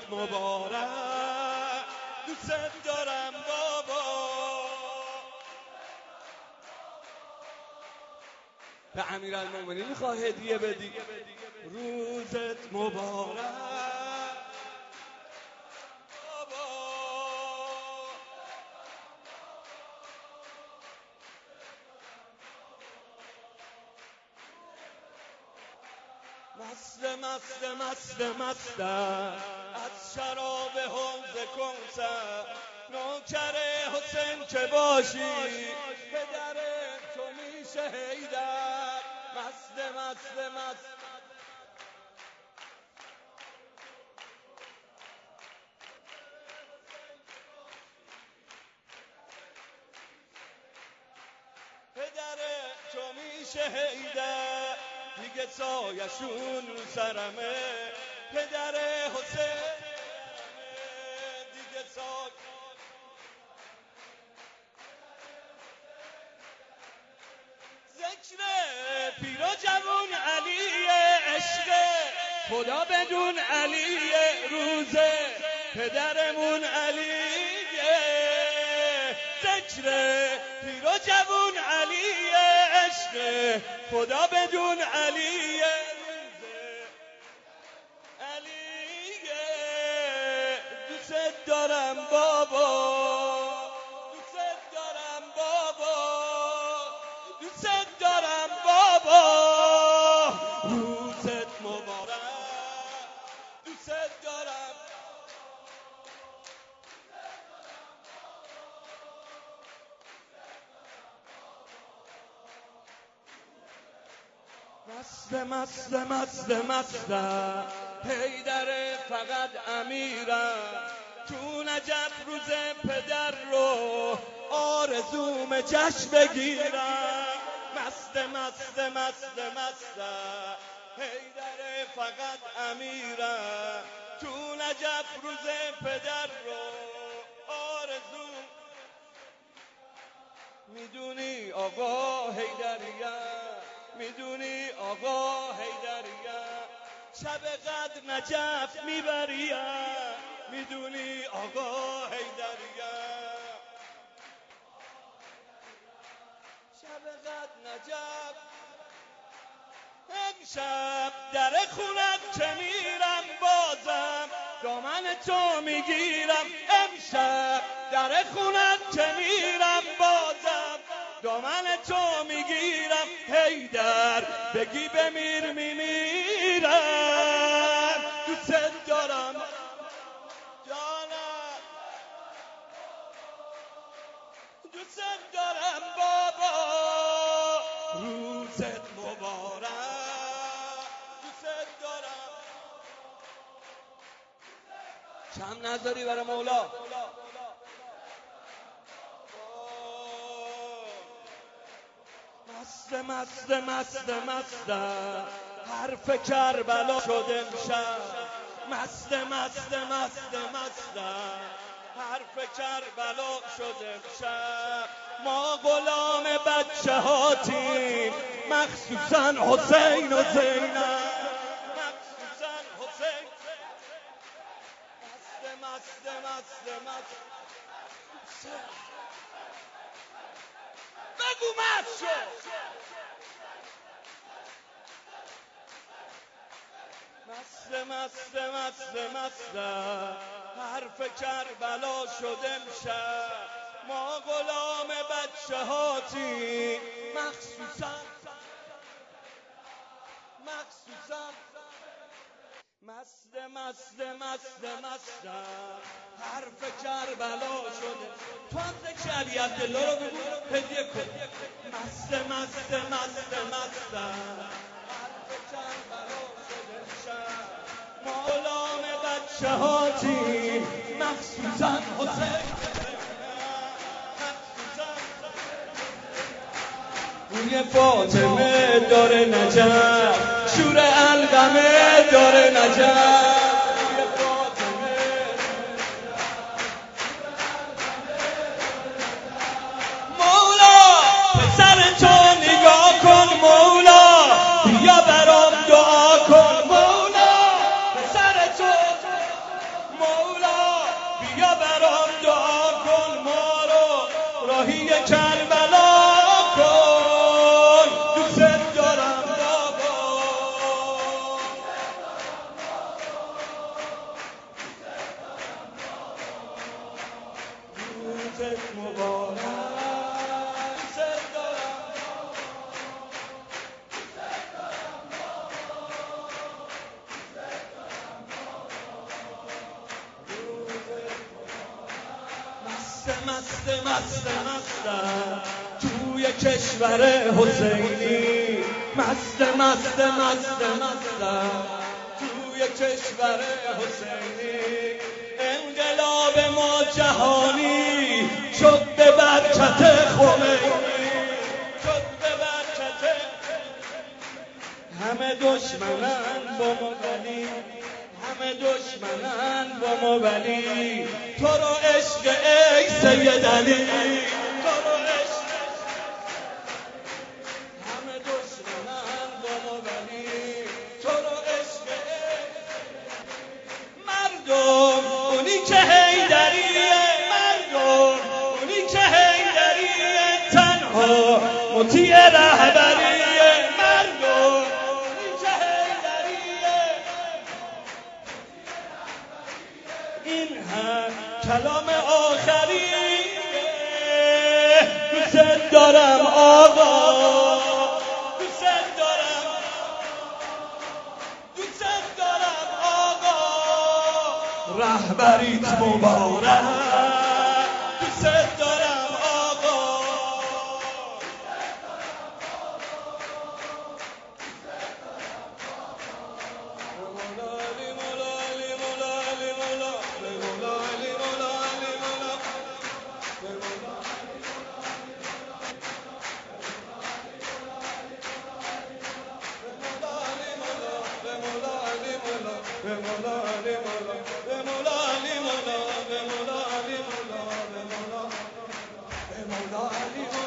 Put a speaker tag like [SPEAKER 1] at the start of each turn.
[SPEAKER 1] مبارک دوست دارم بابا. به امیرالمومنین میخواه هدیه بدی. روزت مبارک بابا. مستم از شراب حوض کنسر، نوکر حسین که باشی پدر تو میشه حیدر. مست پدر تو میشه حیدر، دیگه سایشون رو سرمه. پدر حسین دیگه سای ذکر پیر و جوون علی عشق خدا بدون علی روزه پدرمون علیه. ذکر پیر و جوون علی عشق خدا بدون علی روزه علیه. دوست دارم بابا، دوست دارم بابا، دوست دارم بابا. روزت مبارک دوست دارم. مستم حیدر فقط امیرم، تو نجف روز پدر رو آرزوم جشن بگیرم. مستم حیدر فقط امیرم، تو نجف روز پدر رو آرزوم. میدونی آقا حیدریم، میدونی آقا حیدریم، شب قدر نجف میبریم. میدونی آقا حیدریم، شب قدر نجف. امشب در خونت که میرم بازم دامن تو میگیرم. امشب در خونت که میرم بازم دامن تو میگیرم. حیدر بگی بمیر میمیرم. دوست دارم جانم، دوست دارم بابا. روزت مبارک دوست دارم. کم نذاری برای مولا. مستم حرف کربلا شد امشب. مستم حرف کربلا شد امشب. ما غلام بچه هاتیم مخصوصا حسین و زینب، مخصوصا حسین. بگو مست شد. مستم حرف کربلا شد امشب. ما غلام بچه هاتیم مخصوصا مستم حرف کربلا شده. تو هم ذکر علی عبدالله رو بگو هدیه کن. مستم حرف کربلا شده امشب. ما غلام بچه هاتیم مخصوصا حسین، روی فاطمه داره نجف، شور القمه داره نجف. مولا پسر تو نگاه کن، مولا بیا برام دعا کن. مولا پسر تو، مستم توی کشور حسینی، مستم توی کشور حسینی. انقلاب ما جهانی شد به برکت خمینی، شد به برکت. همه دشمنن با ما ولی، همه دشمنن با ما ولی، تو رو عشق ای سید علی، تو رو عشق. همه دشمنن با ما ولی، تو رو عشق ای. مردم اونی که حیدریه، مردم اونی که حیدریه، تنها مطیع رهبریه. مردم اونی که حیدریه، این هم کلام آخریه. دوست دارم آقا، دوست دارم، دوست دارم آقا، رهبریت مبارک. دوست دارم آقا، مولالی مولالی مولالی مولالی مولالی مولالی مولالی مولالی